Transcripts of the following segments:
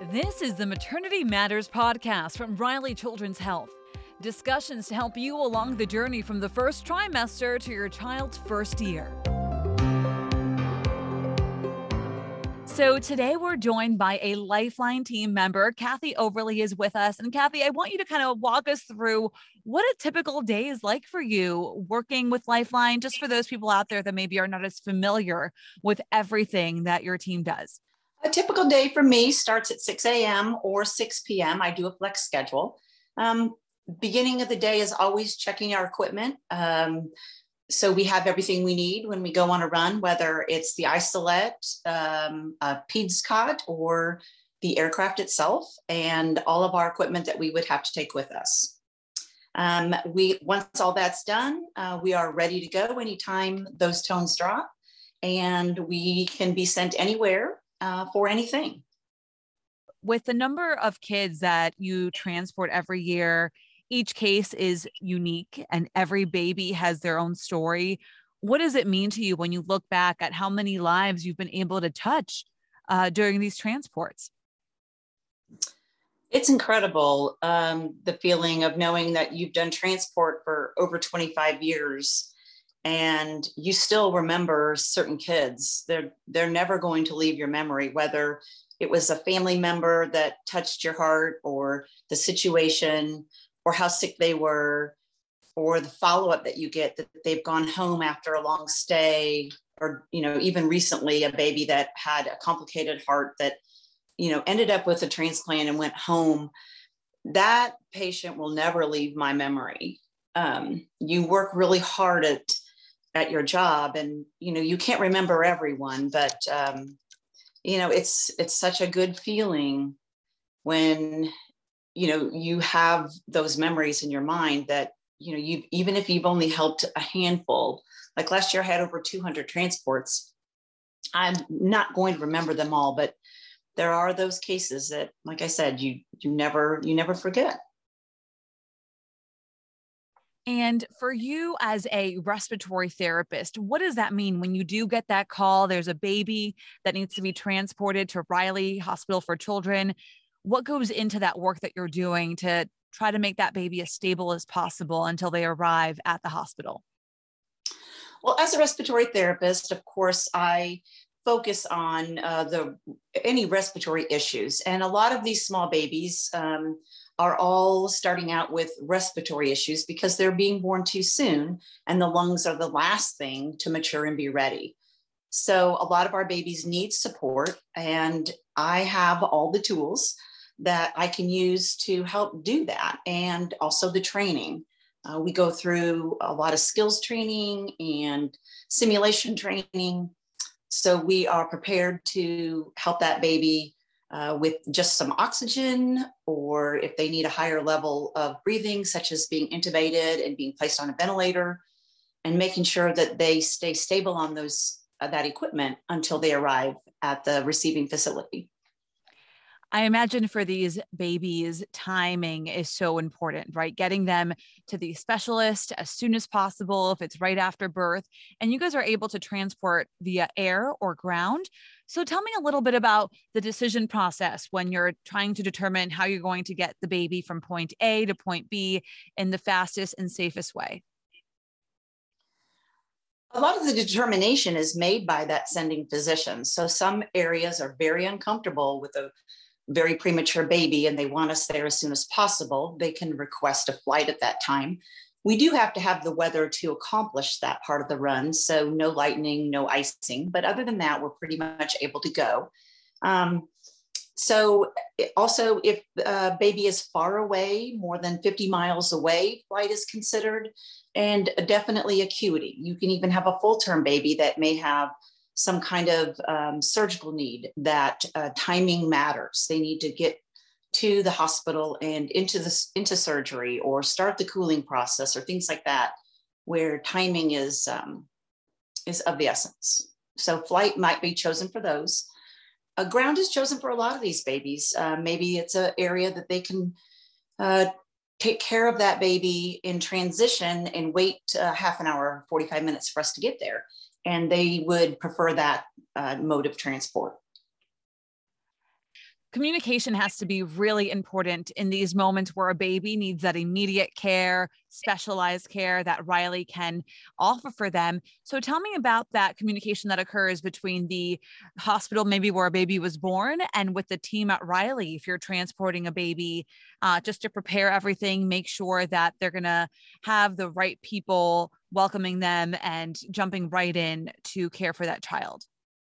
This is the Maternity Matters podcast from Riley Children's Health. Discussions to help you along the journey from the first trimester to your child's first year. So today we're joined by a Lifeline team member. Kathy Overly is with us. And Kathy, I want you to kind of walk us through what a typical day is like for you working with Lifeline, just for those people out there that maybe are not as familiar with everything that your team does. A typical day for me starts at 6 a.m. or 6 p.m. I do a flex schedule. Beginning of the day is always checking our equipment. So we have everything we need when we go on a run, whether it's the isolette, a PEDS cot, or the aircraft itself, and all of our equipment that we would have to take with us. Once all that's done, we are ready to go anytime those tones drop, and we can be sent anywhere for anything. With the number of kids that you transport every year, each case is unique and every baby has their own story. What does it mean to you when you look back at how many lives you've been able to touch during these transports? It's incredible, the feeling of knowing that you've done transport for over 25 years and you still remember certain kids. They're never going to leave your memory, whether it was a family member that touched your heart, or the situation, or how sick they were, or the follow-up that you get that they've gone home after a long stay, or, even recently a baby that had a complicated heart that, ended up with a transplant and went home. That patient will never leave my memory. You work really hard at your job, and, you can't remember everyone, but, it's such a good feeling when you have those memories in your mind that, even if you've only helped a handful, like last year I had over 200 transports. I'm not going to remember them all, but there are those cases that, like I said, you never forget. And for you as a respiratory therapist, what does that mean when you do get that call? There's a baby that needs to be transported to Riley Hospital for Children. What goes into that work that you're doing to try to make that baby as stable as possible until they arrive at the hospital? Well, as a respiratory therapist, of course, I focus on any respiratory issues. And a lot of these small babies are all starting out with respiratory issues because they're being born too soon, and the lungs are the last thing to mature and be ready. So a lot of our babies need support, and I have all the tools that I can use to help do that, and also the training. We go through a lot of skills training and simulation training, so we are prepared to help that baby with just some oxygen, or if they need a higher level of breathing, such as being intubated and being placed on a ventilator, and making sure that they stay stable on that equipment until they arrive at the receiving facility. I imagine for these babies, timing is so important, right? Getting them to the specialist as soon as possible, if it's right after birth. And you guys are able to transport via air or ground. So tell me a little bit about the decision process when you're trying to determine how you're going to get the baby from point A to point B in the fastest and safest way. A lot of the determination is made by that sending physician. So some areas are very uncomfortable with a very premature baby and they want us there as soon as possible. They can request a flight at that time. We do have to have the weather to accomplish that part of the run. So no lightning, no icing, but other than that, we're pretty much able to go. So also if a baby is far away, more than 50 miles away, flight is considered, and definitely acuity. You can even have a full-term baby that may have some kind of surgical need that timing matters. They need to get to the hospital and into surgery, or start the cooling process, or things like that, where timing is of the essence. So flight might be chosen for those. Ground is chosen for a lot of these babies. Maybe it's an area that they can take care of that baby in transition and wait half an hour, 45 minutes for us to get there. And they would prefer that mode of transport. communication has to be really important in these moments where a baby needs that immediate care, specialized care that Riley can offer for them. So tell me about that communication that occurs between the hospital, maybe where a baby was born, and with the team at Riley. If you're transporting a baby, just to prepare everything, make sure that they're going to have the right people welcoming them and jumping right in to care for that child.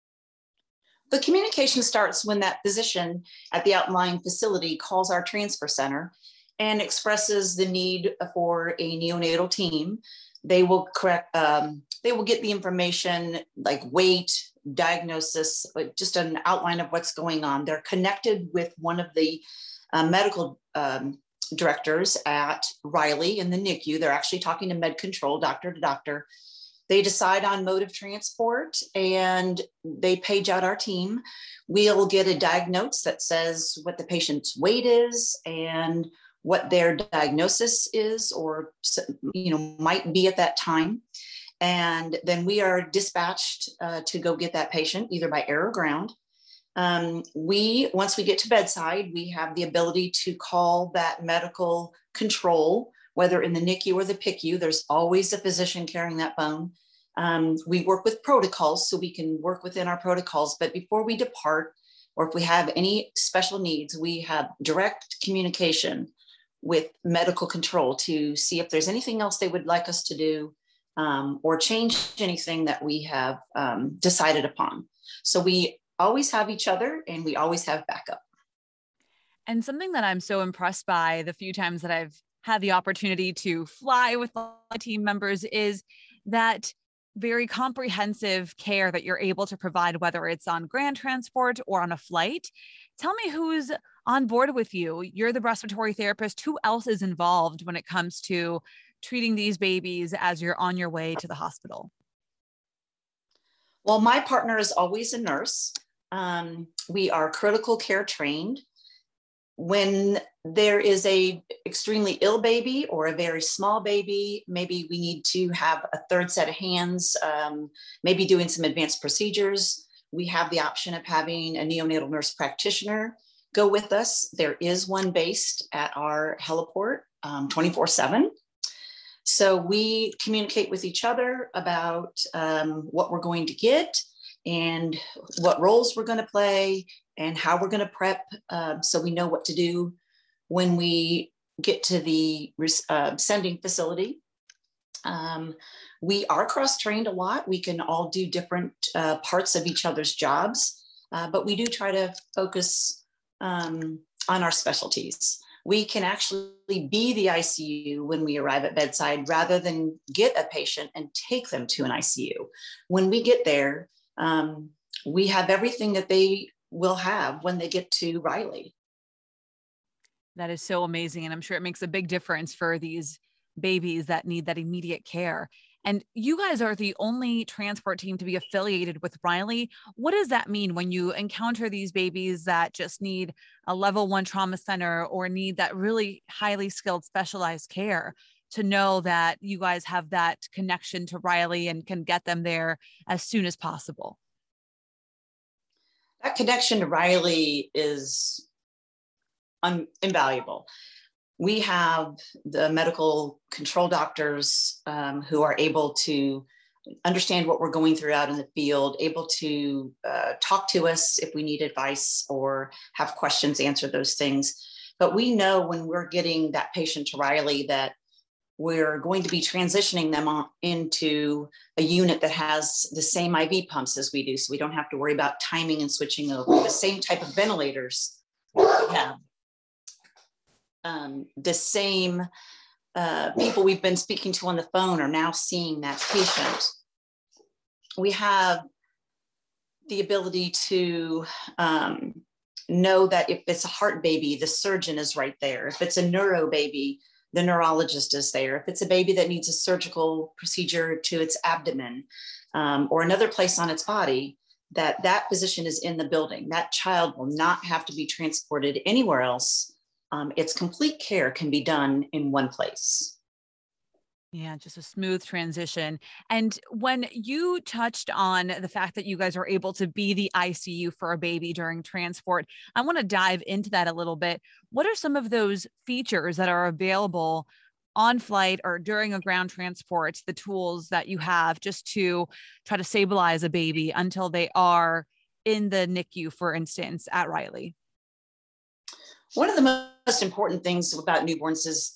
The communication starts when that physician at the outlying facility calls our transfer center and expresses the need for a neonatal team. They will get the information like weight, diagnosis, just an outline of what's going on. They're connected with one of the medical directors at Riley in the NICU. They're actually talking to med control, doctor to doctor. They decide on mode of transport and they page out our team. We'll get a diagnosis that says what the patient's weight is and what their diagnosis is or might be at that time. And then we are dispatched to go get that patient either by air or ground. Once we get to bedside, we have the ability to call that medical control, whether in the NICU or the PICU. There's always a physician carrying that phone. We work with protocols, so we can work within our protocols. But before we depart, or if we have any special needs, we have direct communication with medical control to see if there's anything else they would like us to do or change anything that we have decided upon. So we always have each other and we always have backup. And something that I'm so impressed by the few times that I've had the opportunity to fly with my team members is that very comprehensive care that you're able to provide, whether it's on ground transport or on a flight. Tell me who's on board with you. You're the respiratory therapist. Who else is involved when it comes to treating these babies as you're on your way to the hospital? Well, my partner is always a nurse. We are critical care trained. When there is a extremely ill baby or a very small baby, maybe we need to have a third set of hands, maybe doing some advanced procedures. We have the option of having a neonatal nurse practitioner go with us. There is one based at our heliport 24/7. So we communicate with each other about what we're going to get and what roles we're going to play and how we're going to prep, so we know what to do when we get to the sending facility. We are cross-trained a lot. We can all do different parts of each other's jobs, but we do try to focus on our specialties. We can actually be the ICU when we arrive at bedside rather than get a patient and take them to an ICU. When we get there, we have everything that they will have when they get to Riley. That is so amazing. And I'm sure it makes a big difference for these babies that need that immediate care. And you guys are the only transport team to be affiliated with Riley. What does that mean when you encounter these babies that just need a level 1 trauma center or need that really highly skilled specialized care, to know that you guys have that connection to Riley and can get them there as soon as possible? That connection to Riley is invaluable. We have the medical control doctors who are able to understand what we're going through out in the field, able to talk to us if we need advice or have questions, answer those things. But we know when we're getting that patient to Riley that we're going to be transitioning them into a unit that has the same IV pumps as we do. So we don't have to worry about timing and switching over. The same type of ventilators we have. The same people we've been speaking to on the phone are now seeing that patient. We have the ability to know that if it's a heart baby, the surgeon is right there. If it's a neuro baby, the neurologist is there. If it's a baby that needs a surgical procedure to its abdomen or another place on its body, that physician is in the building. That child will not have to be transported anywhere else. Its complete care can be done in one place. Yeah, just a smooth transition. And when you touched on the fact that you guys are able to be the ICU for a baby during transport, I want to dive into that a little bit. What are some of those features that are available on flight or during a ground transport, the tools that you have just to try to stabilize a baby until they are in the NICU, for instance, at Riley? One of the most important things about newborns is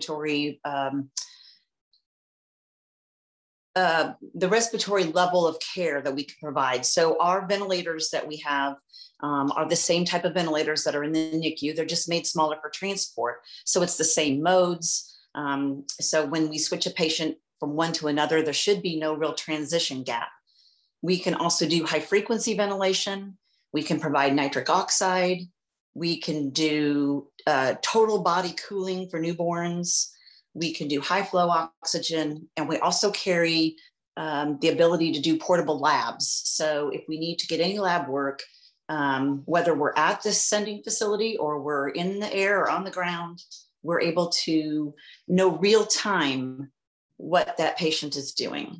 the respiratory level of care that we can provide. So our ventilators that we have are the same type of ventilators that are in the NICU. They're just made smaller for transport. So it's the same modes. So when we switch a patient from one to another, there should be no real transition gap. We can also do high frequency ventilation. We can provide nitric oxide. We can do total body cooling for newborns. We can do high flow oxygen, and we also carry the ability to do portable labs. So if we need to get any lab work, whether we're at this sending facility or we're in the air or on the ground, we're able to know real time what that patient is doing.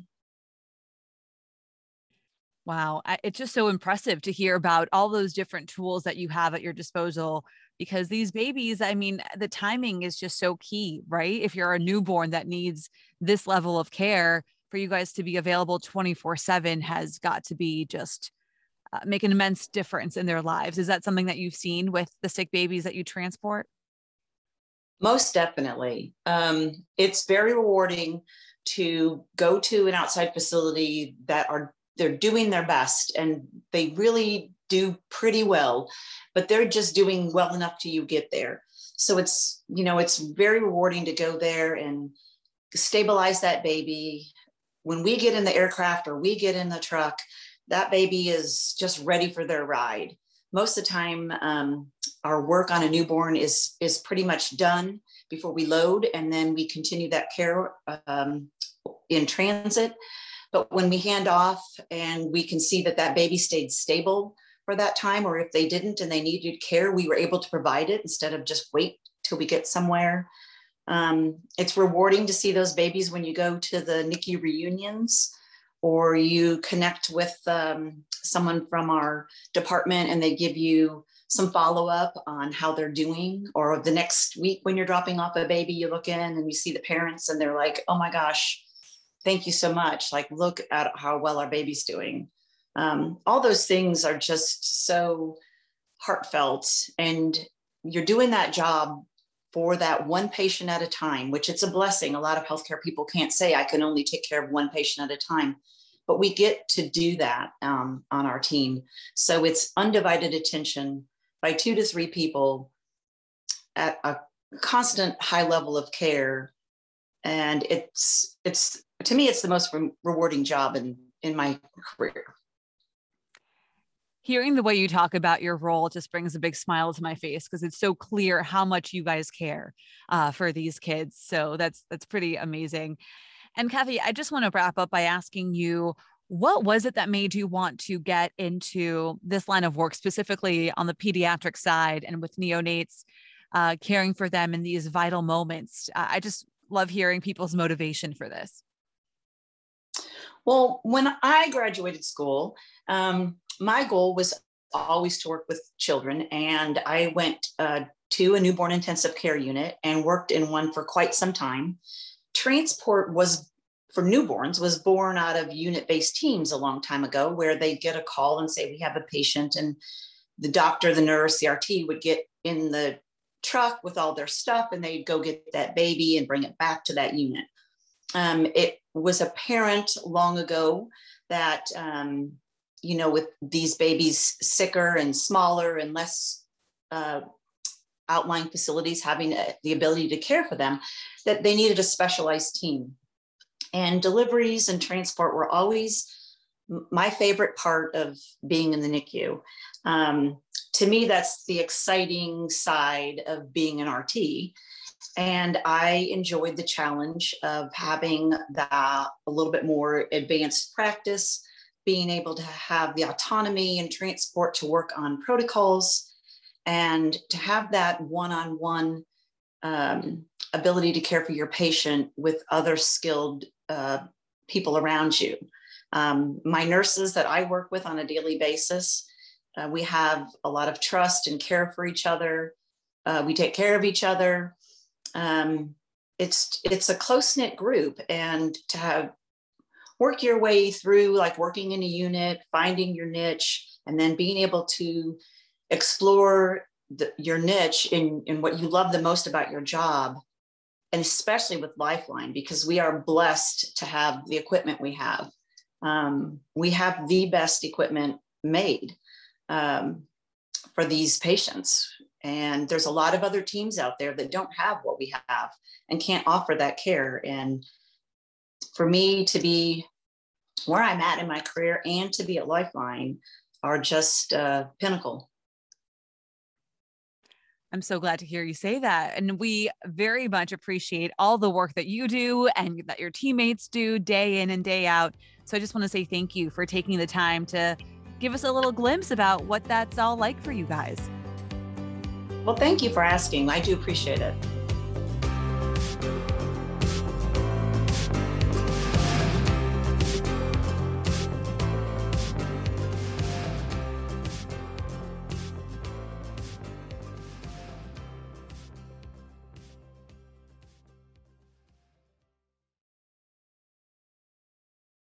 Wow. It's just so impressive to hear about all those different tools that you have at your disposal because these babies, I mean, the timing is just so key, right? If you're a newborn that needs this level of care, for you guys to be available 24/7 has got to be just make an immense difference in their lives. Is that something that you've seen with the sick babies that you transport? Most definitely. It's very rewarding to go to an outside facility they're doing their best and they really do pretty well, but they're just doing well enough till you get there. So it's very rewarding to go there and stabilize that baby. When we get in the aircraft or we get in the truck, that baby is just ready for their ride. Most of the time, our work on a newborn is pretty much done before we load, and then we continue that care in transit. But when we hand off and we can see that that baby stayed stable for that time, or if they didn't and they needed care, we were able to provide it instead of just wait till we get somewhere. It's rewarding to see those babies when you go to the NICU reunions or you connect with someone from our department and they give you some follow-up on how they're doing. Or the next week when you're dropping off a baby, you look in and you see the parents and they're like, oh my gosh, thank you so much. Like, look at how well our baby's doing. All those things are just so heartfelt, and you're doing that job for that one patient at a time, which it's a blessing. A lot of healthcare people can't say, I can only take care of one patient at a time, but we get to do that on our team. So it's undivided attention by 2 to 3 people at a constant high level of care. And it's to me, it's the most rewarding job in my career. Hearing the way you talk about your role just brings a big smile to my face because it's so clear how much you guys care for these kids. So that's pretty amazing. And Kathy, I just want to wrap up by asking you, what was it that made you want to get into this line of work, specifically on the pediatric side and with neonates, caring for them in these vital moments? I just love hearing people's motivation for this. Well, when I graduated school, my goal was always to work with children. And I went to a newborn intensive care unit and worked in one for quite some time. Transport for newborns was born out of unit-based teams a long time ago, where they'd get a call and say, we have a patient, and the doctor, the nurse, the RT would get in the truck with all their stuff and they'd go get that baby and bring it back to that unit. It was apparent long ago that, with these babies sicker and smaller and less outlying facilities having the ability to care for them, that they needed a specialized team. And deliveries and transport were always my favorite part of being in the NICU. To me, that's the exciting side of being an RT. And I enjoyed the challenge of having a little bit more advanced practice, being able to have the autonomy and transport to work on protocols, and to have that one-on-one ability to care for your patient with other skilled people around you. My nurses that I work with on a daily basis, we have a lot of trust and care for each other. We take care of each other. It's a close-knit group, and to have work your way through, like working in a unit, finding your niche, and then being able to explore your niche in what you love the most about your job, and especially with Lifeline, because we are blessed to have the equipment we have. We have the best equipment made for these patients. And there's a lot of other teams out there that don't have what we have and can't offer that care. And for me to be where I'm at in my career and to be at Lifeline are just pinnacle. I'm so glad to hear you say that. And we very much appreciate all the work that you do and that your teammates do day in and day out. So I just want to say thank you for taking the time to give us a little glimpse about what that's all like for you guys. Well, thank you for asking. I do appreciate it.